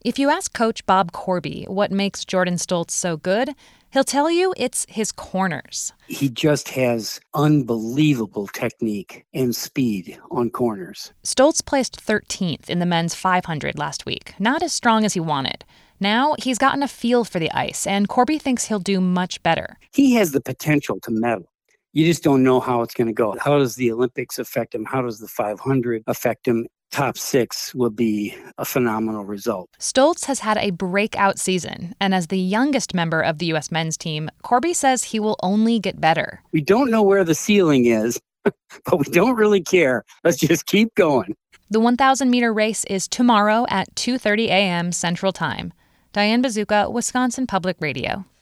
If you ask Coach Bob Corby what makes Jordan Stoltz so good, he'll tell you it's his corners. He just has unbelievable technique and speed on corners. Stoltz placed 13th in the men's 500 last week, not as strong as he wanted. Now he's gotten a feel for the ice, and Corby thinks he'll do much better. He has the potential to medal. You just don't know how it's going to go. How does the Olympics affect him? How does the 500 affect him? Top 6 will be a phenomenal result. Stoltz has had a breakout season, and as the youngest member of the U.S. men's team, Corby says he will only get better. We don't know where the ceiling is, but we don't really care. Let's just keep going. The 1,000-meter race is tomorrow at 2:30 a.m. Central Time. Diane Bazooka, Wisconsin Public Radio.